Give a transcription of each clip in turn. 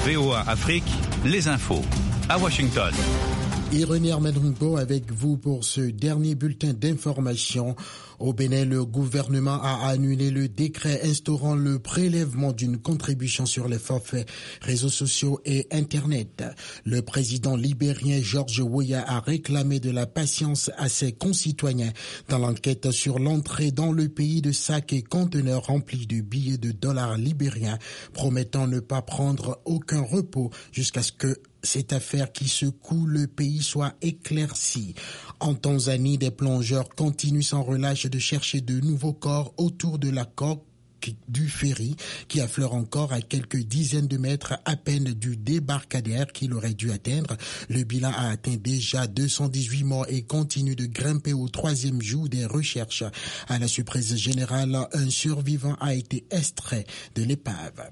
VOA Afrique, les infos. À Washington. Irénée Armendongo avec vous pour ce dernier bulletin d'information. Au Bénin, le gouvernement a annulé le décret instaurant le prélèvement d'une contribution sur les forfaits réseaux sociaux et Internet. Le président libérien George Weah a réclamé de la patience à ses concitoyens dans l'enquête sur l'entrée dans le pays de sacs et conteneurs remplis de billets de dollars libériens, promettant ne pas prendre aucun repos jusqu'à ce que cette affaire qui secoue le pays soit éclaircie. En Tanzanie, des plongeurs continuent sans relâche de chercher de nouveaux corps autour de la coque du ferry qui affleure encore à quelques dizaines de mètres à peine du débarcadère qu'il aurait dû atteindre. Le bilan a atteint déjà 218 morts et continue de grimper au 3e jour des recherches. À la surprise générale, un survivant a été extrait de l'épave.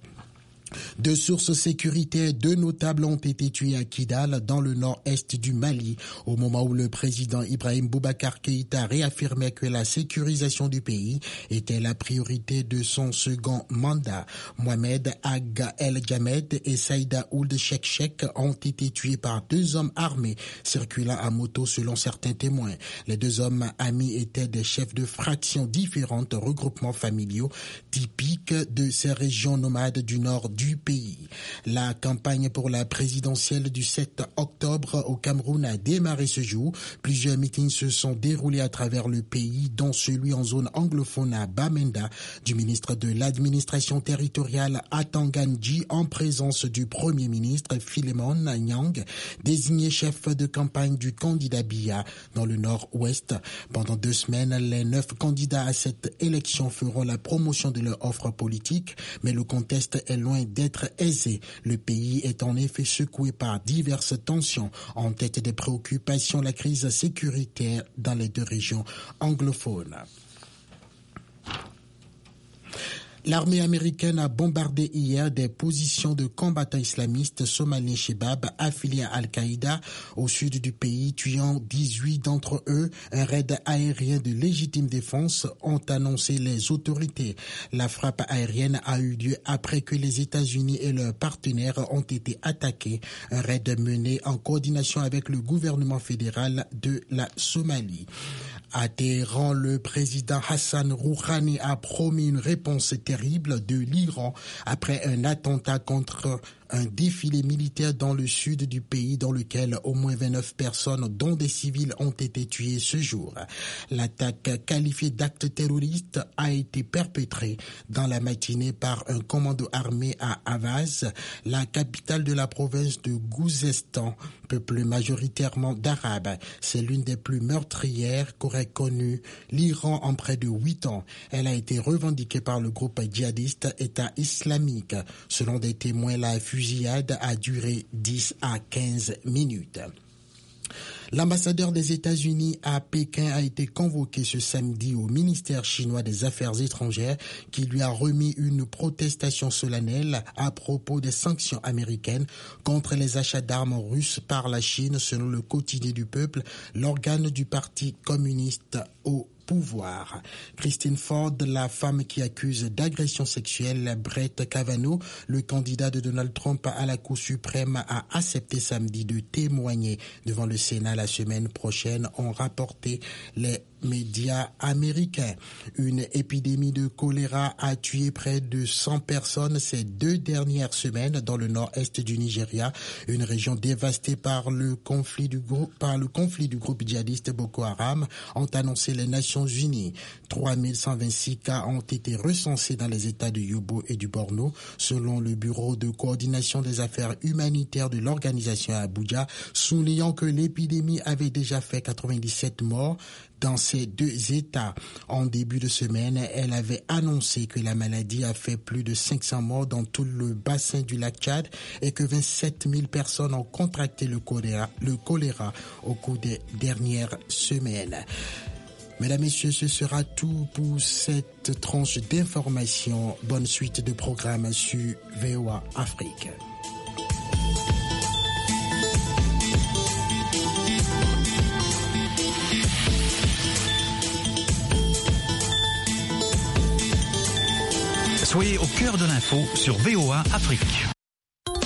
De sources sécuritaires, 2 notables ont été tués à Kidal, dans le nord-est du Mali, au moment où le président Ibrahim Boubacar Keïta réaffirmait que la sécurisation du pays était la priorité de son second mandat. Mohamed Ag El Jamed et Saïda Ould Chek ont été tués par 2 hommes armés circulant à moto selon certains témoins. Les 2 hommes amis étaient des chefs de fractions différentes, regroupements familiaux typiques de ces régions nomades du nord du pays. La campagne pour la présidentielle du 7 octobre au Cameroun a démarré ce jour. Plusieurs meetings se sont déroulés à travers le pays, dont celui en zone anglophone à Bamenda, du ministre de l'administration territoriale Atanganji, en présence du premier ministre Philemon Nyang, désigné chef de campagne du candidat Biya dans le nord-ouest. Pendant 2 semaines, les 9 candidats à cette élection feront la promotion de leur offre politique, mais le contexte est loin d'être aisé. Le pays est en effet secoué par diverses tensions. En tête des préoccupations, la crise sécuritaire dans les 2 régions anglophones. L'armée américaine a bombardé hier des positions de combattants islamistes somaliens Shebab affiliés à Al-Qaïda au sud du pays, tuant 18 d'entre eux. Un raid aérien de légitime défense ont annoncé les autorités. La frappe aérienne a eu lieu après que les États-Unis et leurs partenaires ont été attaqués. Un raid mené en coordination avec le gouvernement fédéral de la Somalie. À Téhéran, le président Hassan Rouhani a promis une réponse terrible de l'Iran après un attentat contre un défilé militaire dans le sud du pays dans lequel au moins 29 personnes, dont des civils, ont été tuées ce jour. L'attaque qualifiée d'acte terroriste a été perpétrée dans la matinée par un commando armé à Avaz, la capitale de la province de Gouzestan, peuplée majoritairement d'Arabes. C'est l'une des plus meurtrières qu'aurait connue l'Iran en près de 8 ans. Elle a été revendiquée par le groupe djihadiste État islamique. Selon des témoins, la fusillade a duré 10 à 15 minutes. L'ambassadeur des États-Unis à Pékin a été convoqué ce samedi au ministère chinois des Affaires étrangères qui lui a remis une protestation solennelle à propos des sanctions américaines contre les achats d'armes russes par la Chine, selon le quotidien du peuple, l'organe du Parti communiste au pouvoir. Christine Ford, la femme qui accuse d'agression sexuelle Brett Kavanaugh, le candidat de Donald Trump à la Cour suprême, a accepté samedi de témoigner devant le Sénat la semaine prochaine, ont rapporté les médias américains. Une épidémie de choléra a tué près de 100 personnes ces 2 dernières semaines dans le nord-est du Nigeria, une région dévastée par le conflit du groupe djihadiste Boko Haram, ont annoncé les Nations Unies. 3126 cas ont été recensés dans les États de Yobo et du Borno, selon le Bureau de coordination des affaires humanitaires de l'organisation à Abuja, soulignant que l'épidémie avait déjà fait 97 morts dans ces 2 États. En début de semaine, elle avait annoncé que la maladie a fait plus de 500 morts dans tout le bassin du lac Tchad et que 27 000 personnes ont contracté le choléra au cours des dernières semaines. Mesdames, Messieurs, ce sera tout pour cette tranche d'informations. Bonne suite de programmes sur VOA Afrique. Soyez au cœur de l'info sur VOA Afrique.